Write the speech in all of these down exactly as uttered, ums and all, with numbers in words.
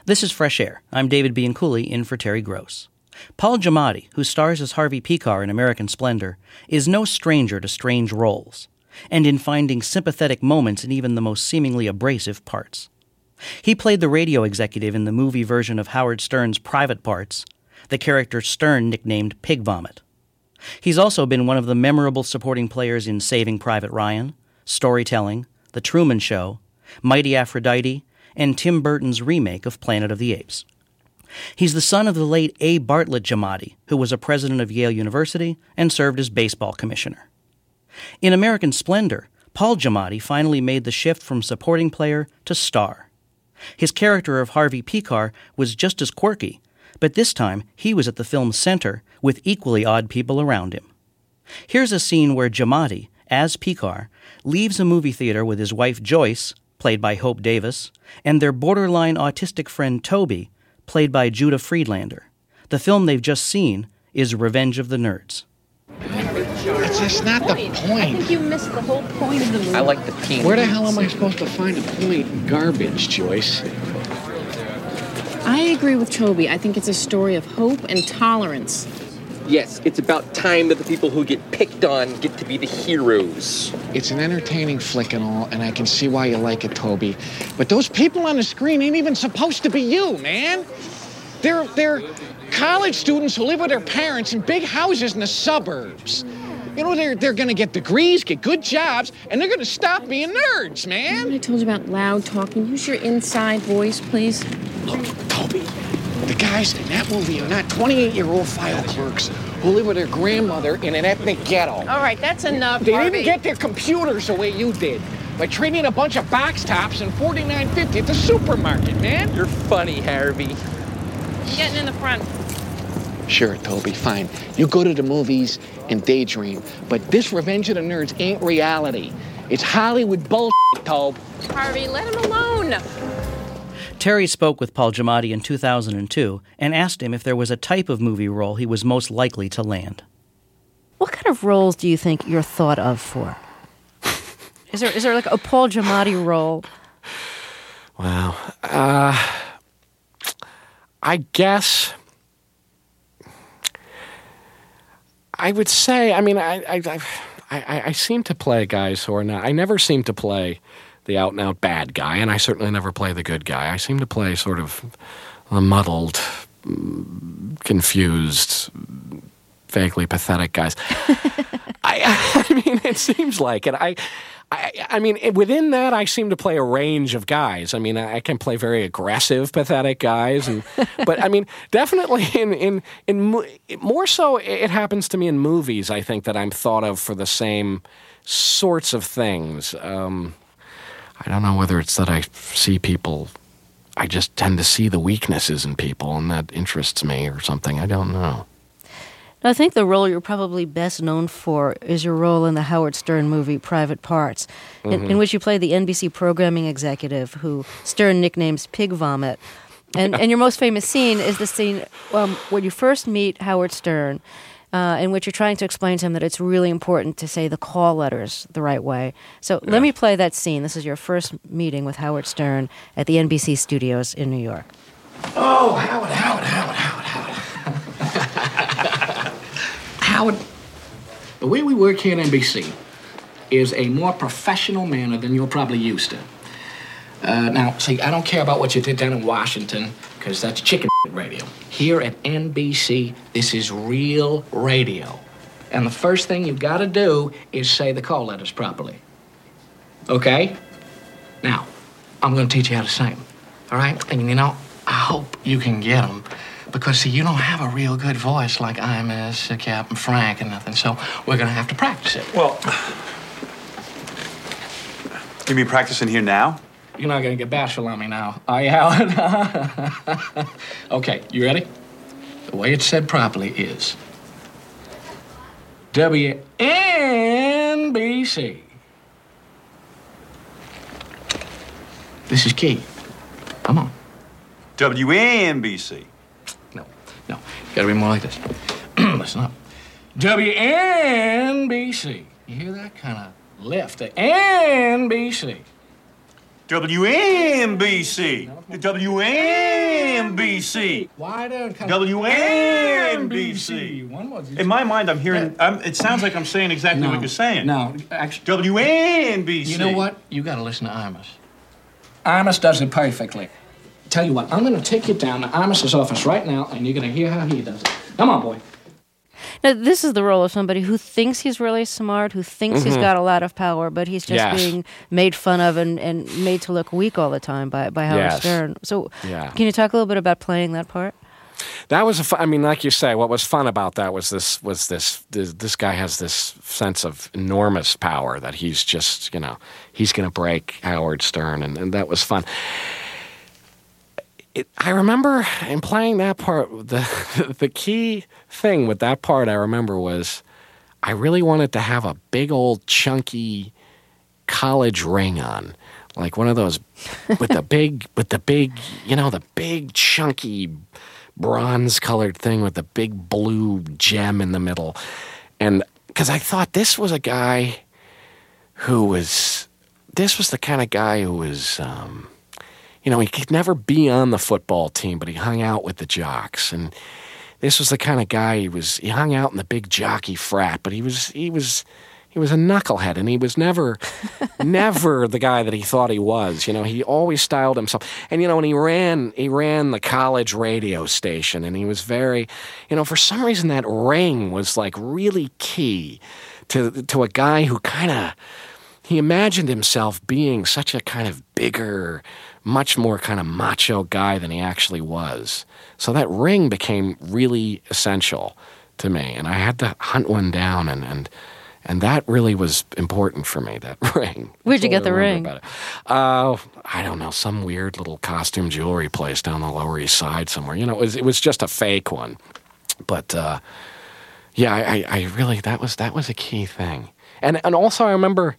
This is Fresh Air. I'm David Bianculli, in for Terry Gross. Paul Giamatti, who stars as Harvey Pekar in American Splendor, is no stranger to strange roles, and in finding sympathetic moments in even the most seemingly abrasive parts. He played the radio executive in the movie version of Howard Stern's Private Parts, the character Stern nicknamed Pig Vomit. He's also been one of the memorable supporting players in Saving Private Ryan, Storytelling, The Truman Show, Mighty Aphrodite, and Tim Burton's remake of Planet of the Apes. He's the son of the late A. Bartlett Giamatti, who was a president of Yale University and served as baseball commissioner. In American Splendor, Paul Giamatti finally made the shift from supporting player to star. His character of Harvey Pekar was just as quirky, but this time he was at the film's center with equally odd people around him. Here's a scene where Giamatti, as Pekar, leaves a movie theater with his wife Joyce, played by Hope Davis, and their borderline autistic friend Toby, played by Judah Friedlander. The film they've just seen is Revenge of the Nerds. It's just not the point. I think you missed the whole point of the movie. I like the team. Where the hell am I supposed to find a point in garbage, Joyce? I agree with Toby. I think it's a story of hope and tolerance. Yes, it's about time that the people who get picked on get to be the heroes. It's an entertaining flick and all, and I can see why you like it, Toby. But those people on the screen ain't even supposed to be you, man. They're, they're college students who live with their parents in big houses in the suburbs. You know, they're, they're gonna get degrees, get good jobs, and they're gonna stop being nerds, man. Remember I told you about loud talking? Use your inside voice, please. Look, Toby, the guys in that movie are not twenty-eight-year-old file clerks who live with their grandmother in an ethnic ghetto. All right, that's enough, They Harvey. didn't get their computers the way you did, by trading a bunch of box tops and forty-nine fifty at the supermarket, man. You're funny, Harvey. I'm getting in the front. Sure, Toby, fine. You go to the movies and daydream, but this Revenge of the Nerds ain't reality. It's Hollywood bullshit, Tobe. Harvey, let him alone. Terry spoke with Paul Giamatti in two thousand two and asked him if there was a type of movie role he was most likely to land. What kind of roles do you think you're thought of for? Is there is there like a Paul Giamatti role? Wow. Uh, I guess I would say, I mean, I I, I I I seem to play guys who are not, I never seem to play the out-and-out bad guy, and I certainly never play the good guy. I seem to play sort of the muddled, confused, vaguely pathetic guys. I, I mean, it seems like it. I, I, I mean, within that, I seem to play a range of guys. I mean, I can play very aggressive, pathetic guys, and but I mean, definitely in in in more so, it happens to me in movies. I think that I'm thought of for the same sorts of things. Um, I don't know whether it's that I see people, I just tend to see the weaknesses in people, and that interests me or something. I don't know. I think the role you're probably best known for is your role in the Howard Stern movie Private Parts, in, Mm-hmm. in which you play the N B C programming executive who Stern nicknames Pig Vomit. And and your most famous scene is the scene um, when you first meet Howard Stern, uh, in which you're trying to explain to him that it's really important to say the call letters the right way. So Yeah. let me play that scene. This is your first meeting with Howard Stern at the N B C studios in New York. Oh, Howard, Howard, Howard, Howard, Howard. Howard, the way we work here at N B C is a more professional manner than you're probably used to. Uh, now, see, I don't care about what you did down in Washington, because that's chicken radio. Here at N B C, this is real radio. And the first thing you've got to do is say the call letters properly. Okay? Now, I'm going to teach you how to say them. All right? And, you know, I hope you can get them. Because, see, you don't have a real good voice like I'm as uh, Captain Frank and nothing, so we're going to have to practice it. Well, you mean practicing here now? You're not going to get bashful on me now, are you, Howard? Okay, you ready? The way it's said properly is W N B C. This is key. Come on. W N B C. No, no. Gotta be more like this. Listen up. W N B C. You hear that kind of lift? The N B C. W N B C. W N B C. Why don't W N B C. One more. In my mind, I'm hearing. I'm, it sounds like I'm saying exactly No, what you're saying. No, actually. W N B C. You know what? You got to listen to Imus. Imus does it perfectly. Tell you what, I'm going to take you down to Imus's office right now, and you're going to hear how he does it. Come on, boy. Now, this is the role of somebody who thinks he's really smart, who thinks Mm-hmm. he's got a lot of power, but he's just Yes. being made fun of and, and made to look weak all the time by, by Howard Yes. Stern. So, Yeah. can you talk a little bit about playing that part? That was a fu- I mean, like you say, what was fun about that was this was this this, this guy has this sense of enormous power that he's just, you know, he's going to break Howard Stern, and, and that was fun. It, I remember in playing that part, the the key thing with that part I remember was I really wanted to have a big old chunky college ring on, like one of those with the big with the big you know the big chunky bronze colored thing with the big blue gem in the middle, and because I thought this was a guy who was this was the kind of guy who was. Um, You know, he could never be on the football team, but he hung out with the jocks. And this was the kind of guy he was. He hung out in the big jockey frat, but he was he was he was a knucklehead, and he was never never the guy that he thought he was. You know, he always styled himself. And you know, when he ran he ran the college radio station, and he was very, you know, for some reason that ring was like really key to to a guy who kind of he imagined himself being such a kind of bigger, much more kind of macho guy than he actually was. So that ring became really essential to me, and I had to hunt one down, and and, and that really was important for me, that ring. Where'd you That's get all the I ring? remember about it. Uh, I don't know, some weird little costume jewelry place down the Lower East Side somewhere. You know, it was, it was just a fake one. But, uh, yeah, I, I, I really, that was that was a key thing. And, and also I remember...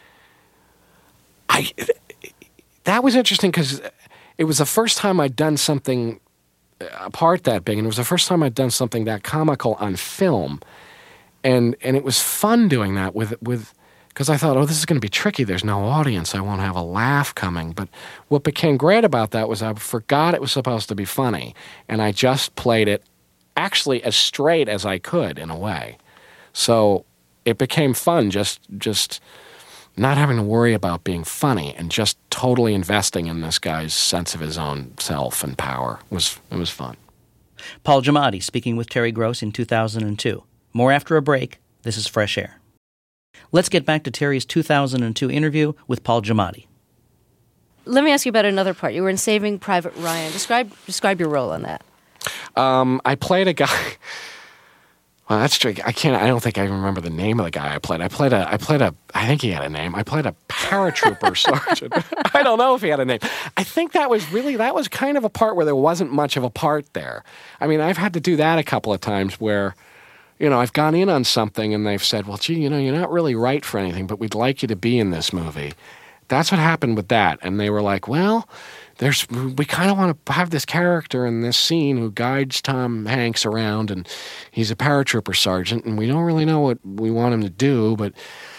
I that was interesting because it was the first time I'd done something a part that big, and it was the first time I'd done something that comical on film, and and it was fun doing that with with because I thought, oh, this is going to be tricky. There's no audience. I won't have a laugh coming. But what became great about that was I forgot it was supposed to be funny, and I just played it actually as straight as I could in a way. So it became fun just just. Not having to worry about being funny and just totally investing in this guy's sense of his own self and power. It was, it was fun. Paul Giamatti speaking with Terry Gross in two thousand two. More after a break. This is Fresh Air. Let's get back to Terry's two thousand two interview with Paul Giamatti. Let me ask you about another part. You were in Saving Private Ryan. Describe describe your role in that. Um, I played a guy... Well, that's true. I can't. I don't think I even remember the name of the guy I played. I played a. I played a. I think he had a name. I played a paratrooper sergeant. I don't know if he had a name. I think that was really that was kind of a part where there wasn't much of a part there. I mean, I've had to do that a couple of times where, you know, I've gone in on something and they've said, "Well, gee, you know, you're not really right for anything, but we'd like you to be in this movie." That's what happened with that, and they were like, "Well." There's, we kind of want to have this character in this scene who guides Tom Hanks around, and he's a paratrooper sergeant, and we don't really know what we want him to do, but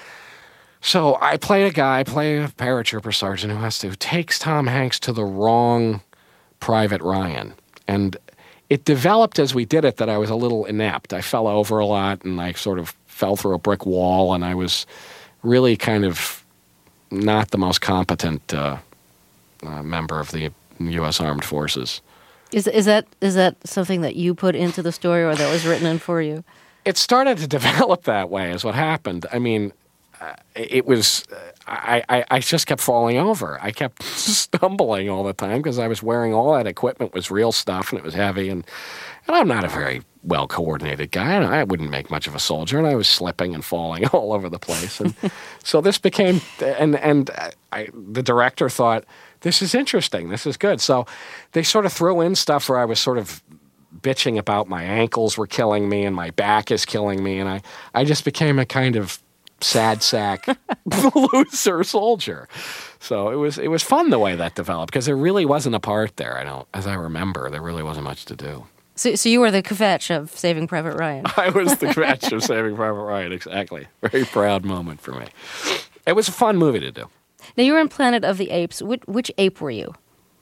so I play a guy, I play a paratrooper sergeant who has to, who takes Tom Hanks to the wrong Private Ryan, and it developed as we did it that I was a little inept. I fell over a lot, and I sort of fell through a brick wall, and I was really kind of not the most competent uh, Uh, member of the U S Armed Forces. Is is that is that something that you put into the story, or that was written in for you? It started to develop that way, is what happened. I mean, uh, it was uh, I, I I just kept falling over. I kept stumbling all the time because I was wearing all that equipment was real stuff and it was heavy, and and I'm not a very well coordinated guy. I wouldn't make much of a soldier, and I was slipping and falling all over the place, and so this became and and I, the director thought, this is interesting. This is good. So they sort of threw in stuff where I was sort of bitching about my ankles were killing me and my back is killing me. And I, I just became a kind of sad sack loser soldier. So it was it was fun the way that developed because there really wasn't a part there. I don't, as I remember, there really wasn't much to do. So, so you were the kvetch of Saving Private Ryan. I was the kvetch of Saving Private Ryan, exactly. Very proud moment for me. It was a fun movie to do. Now, you were in Planet of the Apes. Which, which ape were you?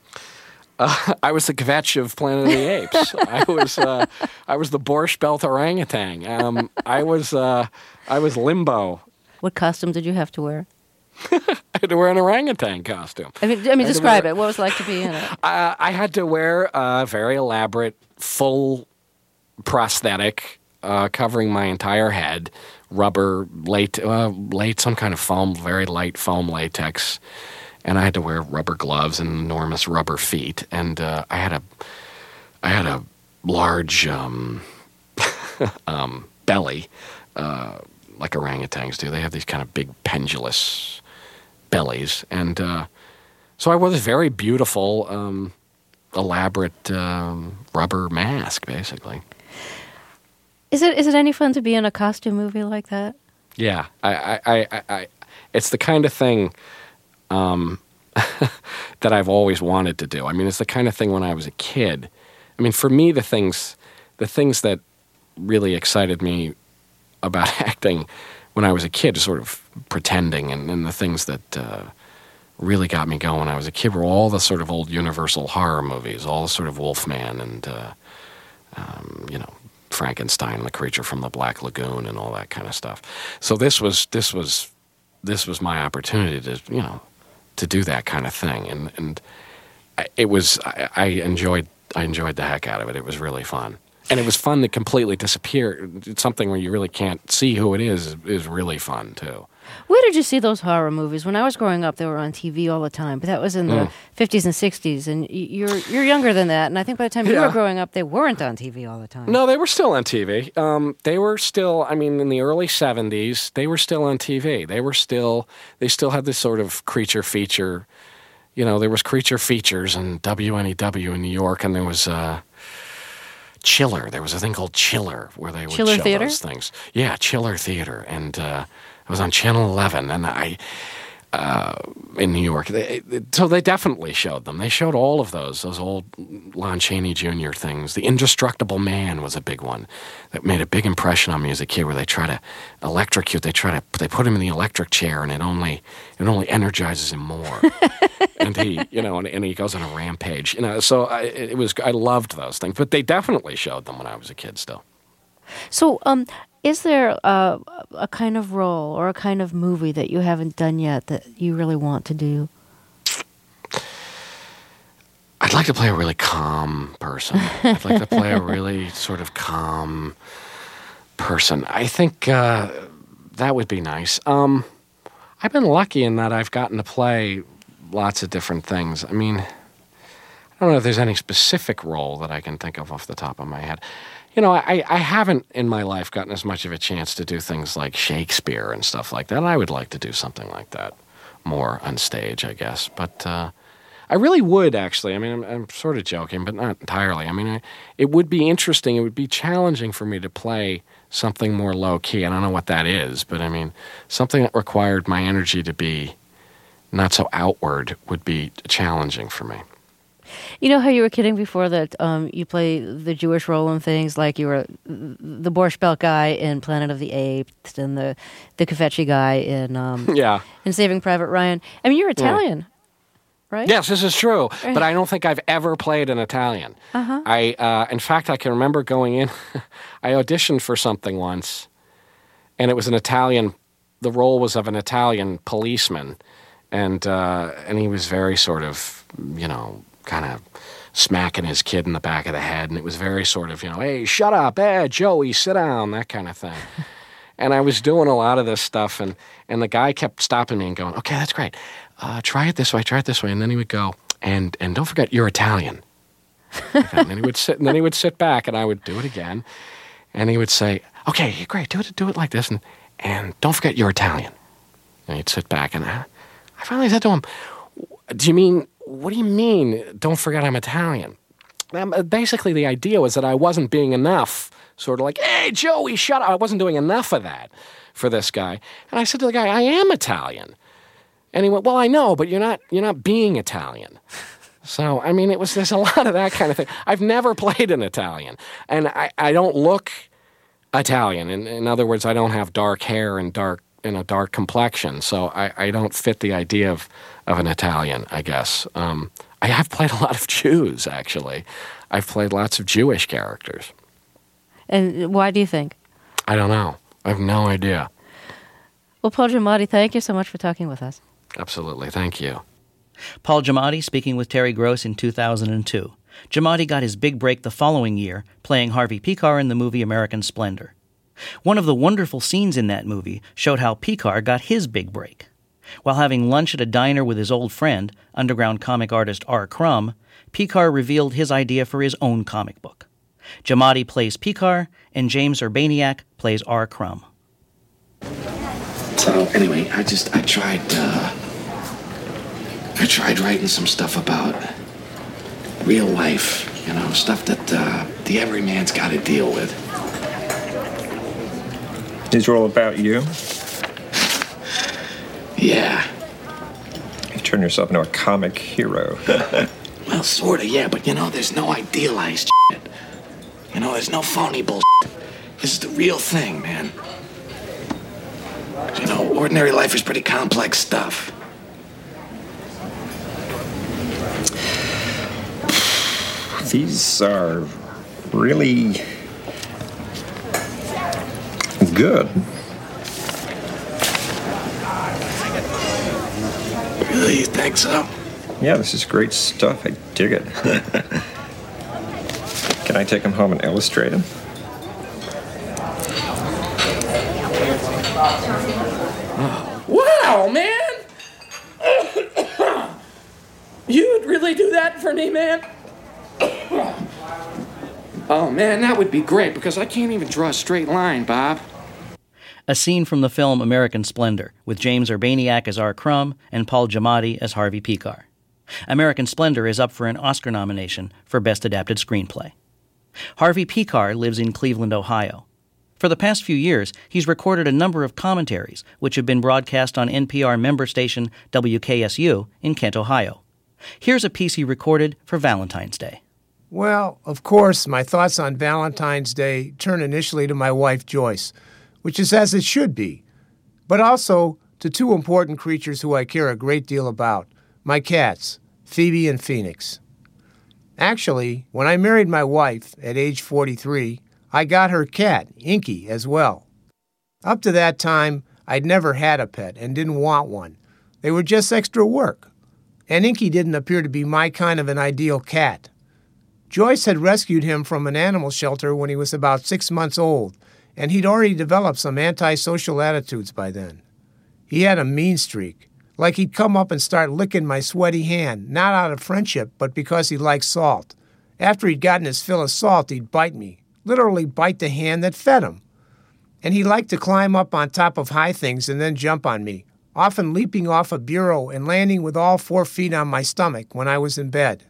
Uh, I was the Kvetch of Planet of the Apes. I was uh, I was the Borscht Belt orangutan. Um, I was uh, I was Limbo. What costume did you have to wear? I had to wear an orangutan costume. I mean, I mean, I describe wear, it. What was it like to be in it? Uh, I had to wear a very elaborate, full prosthetic uh, covering my entire head, rubber, late, uh, late, some kind of foam, very light foam latex. And I had to wear rubber gloves and enormous rubber feet. And uh, I had a, I had a large um, um, belly, uh, like orangutans do. They have these kind of big pendulous bellies. And uh, so I wore this very beautiful, um, elaborate um, rubber mask, basically. Is it is it any fun to be in a costume movie like that? Yeah, I, I, I, I, I it's the kind of thing. Um, that I've always wanted to do. I mean, it's the kind of thing when I was a kid. I mean, for me, the things, the things that really excited me about acting when I was a kid, sort of pretending, and, and the things that uh, really got me going when I was a kid were all the sort of old Universal horror movies, all the sort of Wolfman and, uh, um, you know, Frankenstein, the creature from the Black Lagoon, and all that kind of stuff. So this was this was this was my opportunity to, you know, to do that kind of thing, and and it was I, I enjoyed I enjoyed the heck out of it. It was really fun, and it was fun to completely disappear. It's something where you really can't see who it is is really fun too. Where did you see those horror movies? When I was growing up, they were on T V all the time, but that was in the Mm. fifties and sixties, and y- you're you're younger than that. And I think by the time you Yeah. were growing up, they weren't on T V all the time. No, they were still on T V. Um, they were still, I mean, in the early seventies, they were still on T V. They were still, they still had this sort of creature feature. You know, there was creature features in W N E W in New York, and there was uh, Chiller. There was a thing called Chiller where they would Chiller show Theater? those things. Yeah, Chiller Theater, and uh, it was on Channel eleven, and I. Uh, in New York. They, so they definitely showed them. They showed all of those, those old Lon Chaney Junior things. The Indestructible Man was a big one that made a big impression on me as a kid, where they try to electrocute, they try to, they put him in the electric chair, and it only, it only energizes him more. And he, you know, and, and he goes on a rampage, you know, so I, it was, I loved those things, but they definitely showed them when I was a kid still. So, um, is there uh, a kind of role or a kind of movie that you haven't done yet that you really want to do? I'd like to play a really calm person. I'd like to play a really sort of calm person. I think uh, that would be nice. Um, I've been lucky in that I've gotten to play lots of different things. I mean, I don't know if there's any specific role that I can think of off the top of my head. You know, I, I haven't in my life gotten as much of a chance to do things like Shakespeare and stuff like that. And I would like to do something like that more on stage, I guess. But uh, I really would, actually. I mean, I'm, I'm sort of joking, but not entirely. I mean, I, it would be interesting. It would be challenging for me to play something more low-key. I don't know what that is, but I mean, something that required my energy to be not so outward would be challenging for me. You know how you were kidding before that um, you play the Jewish role in things, like you were the Borscht Belt guy in Planet of the Apes and the the Kvetchy guy in um, Yeah. in Saving Private Ryan. I mean, you're Italian, right? Yes, this is true, but I don't think I've ever played an Italian. Uh-huh. I, uh, in fact, I can remember going in. I auditioned for something once, and it was an Italian. The role was of an Italian policeman, and uh, and he was very sort of, you know, kind of smacking his kid in the back of the head, and it was very sort of, you know, hey, shut up, hey, Joey, sit down, that kind of thing. And I was doing a lot of this stuff, and, and the guy kept stopping me and going, okay, that's great. Uh, try it this way, try it this way. And then he would go, and and don't forget, you're Italian. And then he would sit, and then he would sit back, and I would do it again. And he would say, okay, great, do it, do it like this, and, and don't forget, you're Italian. And he'd sit back, and I, I finally said to him, do you mean, what do you mean, don't forget I'm Italian? Um, basically, the idea was that I wasn't being enough, sort of like, hey, Joey, shut up. I wasn't doing enough of that for this guy. And I said to the guy, I am Italian. And he went, well, I know, but you're not you're not being Italian. So, I mean, it was there's a lot of that kind of thing. I've never played an Italian. And I, I don't look Italian. In, in other words, I don't have dark hair and dark and a dark complexion, so I, I don't fit the idea of, of an Italian, I guess. Um, I have played a lot of Jews, actually. I've played lots of Jewish characters. And why do you think? I don't know. I have no idea. Well, Paul Giamatti, thank you so much for talking with us. Absolutely. Thank you. Paul Giamatti speaking with Terry Gross in two thousand two. Giamatti got his big break the following year, playing Harvey Pekar in the movie American Splendor. One of the wonderful scenes in that movie showed how Pekar got his big break. While having lunch at a diner with his old friend, underground comic artist R. Crumb, Pekar revealed his idea for his own comic book. Giamatti plays Pekar, and James Urbaniak plays R. Crumb. So anyway, I just, I tried, uh, I tried writing some stuff about real life, you know, stuff that uh, the everyman's got to deal with. These are all about you? Yeah. You turn yourself into a comic hero. Well, sort of, yeah, but you know, there's no idealized shit. You know, there's no phony bullshit. This is the real thing, man. You know, ordinary life is pretty complex stuff. These are really good. Really, you think so? Yeah, this is great stuff. I dig it. Can I take them home and illustrate them? Wow, man! You would really do that for me, man? Oh, man, that would be great, because I can't even draw a straight line, Bob. A scene from the film American Splendor, with James Urbaniak as R. Crumb and Paul Giamatti as Harvey Pekar. American Splendor is up for an Oscar nomination for Best Adapted Screenplay. Harvey Pekar lives in Cleveland, Ohio. For the past few years, he's recorded a number of commentaries, which have been broadcast on N P R member station W K S U in Kent, Ohio. Here's a piece he recorded for Valentine's Day. Well, of course, my thoughts on Valentine's Day turn initially to my wife, Joyce, which is as it should be, but also to two important creatures who I care a great deal about, my cats, Phoebe and Phoenix. Actually, when I married my wife at age forty-three, I got her cat, Inky, as well. Up to that time, I'd never had a pet and didn't want one. They were just extra work. And Inky didn't appear to be my kind of an ideal cat. Joyce had rescued him from an animal shelter when he was about six months old, and he'd already developed some antisocial attitudes by then. He had a mean streak, like he'd come up and start licking my sweaty hand, not out of friendship, but because he liked salt. After he'd gotten his fill of salt, he'd bite me, literally bite the hand that fed him. And he liked to climb up on top of high things and then jump on me, often leaping off a bureau and landing with all four feet on my stomach when I was in bed.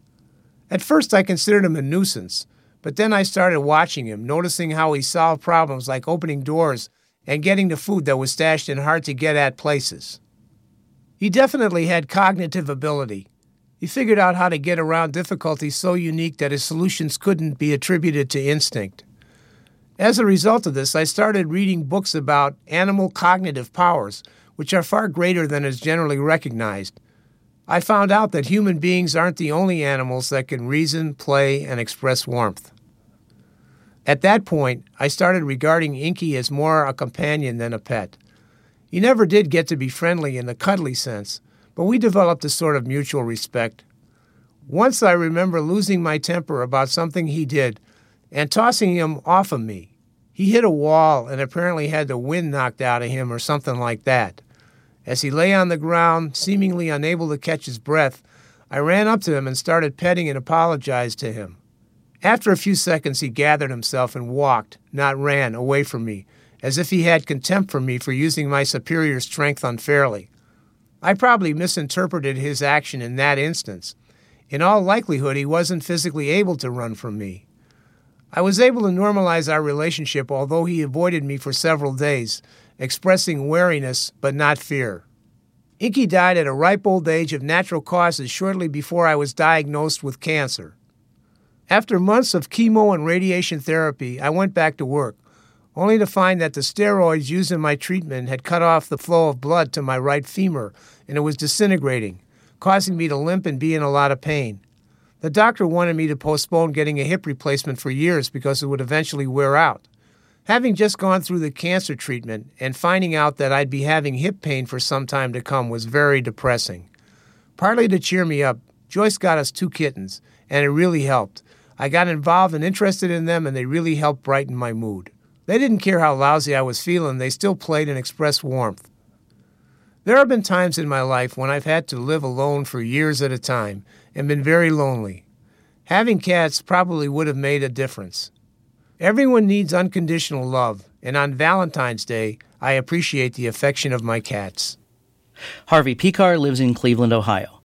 At first, I considered him a nuisance, but then I started watching him, noticing how he solved problems like opening doors and getting to food that was stashed in hard-to-get-at places. He definitely had cognitive ability. He figured out how to get around difficulties so unique that his solutions couldn't be attributed to instinct. As a result of this, I started reading books about animal cognitive powers, which are far greater than is generally recognized. I found out that human beings aren't the only animals that can reason, play, and express warmth. At that point, I started regarding Inky as more a companion than a pet. He never did get to be friendly in the cuddly sense, but we developed a sort of mutual respect. Once I remember losing my temper about something he did and tossing him off of me. He hit a wall and apparently had the wind knocked out of him or something like that. As he lay on the ground, seemingly unable to catch his breath, I ran up to him and started petting and apologized to him. After a few seconds, he gathered himself and walked, not ran, away from me, as if he had contempt for me for using my superior strength unfairly. I probably misinterpreted his action in that instance. In all likelihood, he wasn't physically able to run from me. I was able to normalize our relationship, although he avoided me for several days, expressing wariness but not fear. Inky died at a ripe old age of natural causes shortly before I was diagnosed with cancer. After months of chemo and radiation therapy, I went back to work, only to find that the steroids used in my treatment had cut off the flow of blood to my right femur, and it was disintegrating, causing me to limp and be in a lot of pain. The doctor wanted me to postpone getting a hip replacement for years because it would eventually wear out. Having just gone through the cancer treatment and finding out that I'd be having hip pain for some time to come was very depressing. Partly to cheer me up, Joyce got us two kittens, and it really helped. I got involved and interested in them, and they really helped brighten my mood. They didn't care how lousy I was feeling. They still played and expressed warmth. There have been times in my life when I've had to live alone for years at a time and been very lonely. Having cats probably would have made a difference. Everyone needs unconditional love, and on Valentine's Day, I appreciate the affection of my cats. Harvey Pekar lives in Cleveland, Ohio.